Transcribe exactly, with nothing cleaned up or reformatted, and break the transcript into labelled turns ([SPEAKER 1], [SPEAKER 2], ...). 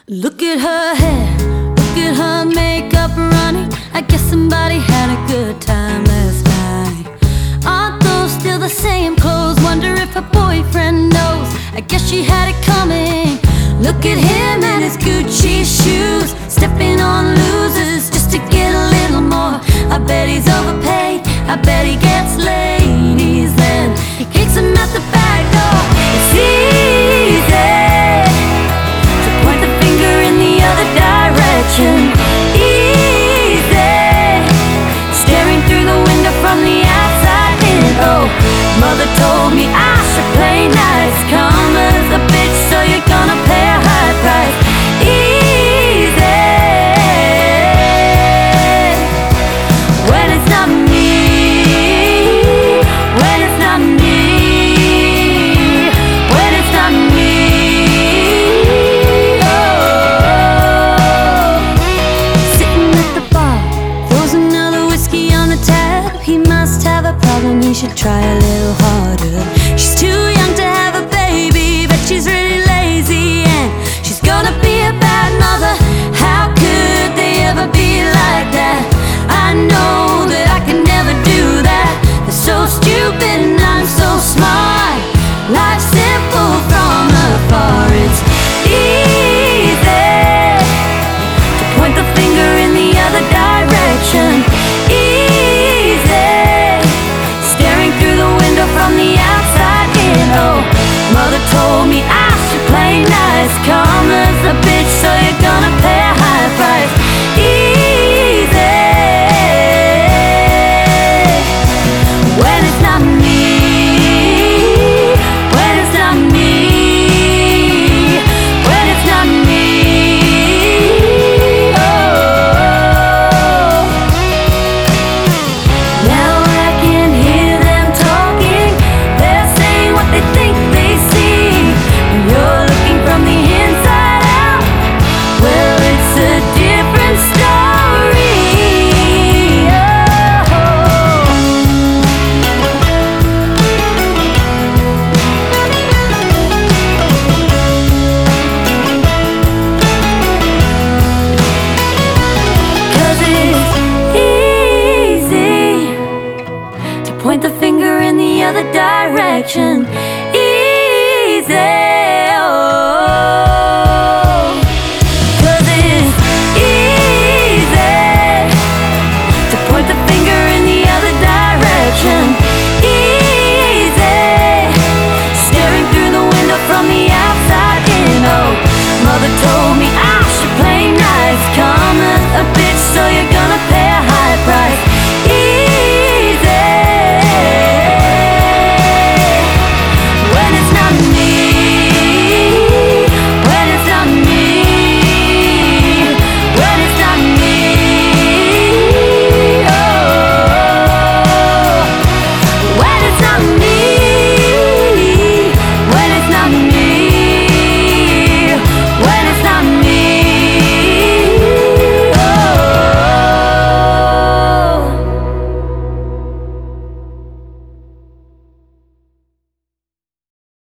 [SPEAKER 1] Look at her hair, look at her makeup running. I guess somebody had a good time last night. Aren't those still the same clothes? Wonder if her boyfriend knows. I guess she had it coming. Look at him and his Gucci shoes, stepping on losers just to get a little more. I bet he's overpaid, I bet he gets ladies, then he kicks them out the back door. It's easy to point the finger in the other direction. Easy staring through the window from the outside in. Oh, mother told me I should play nice. Karma's a bitch, so you're gonna pay a high price. Easy when it's not me, when it's not me, when it's not me. Oh, sitting at the bar, throws another whiskey on the tab. He must have a problem, he should try a little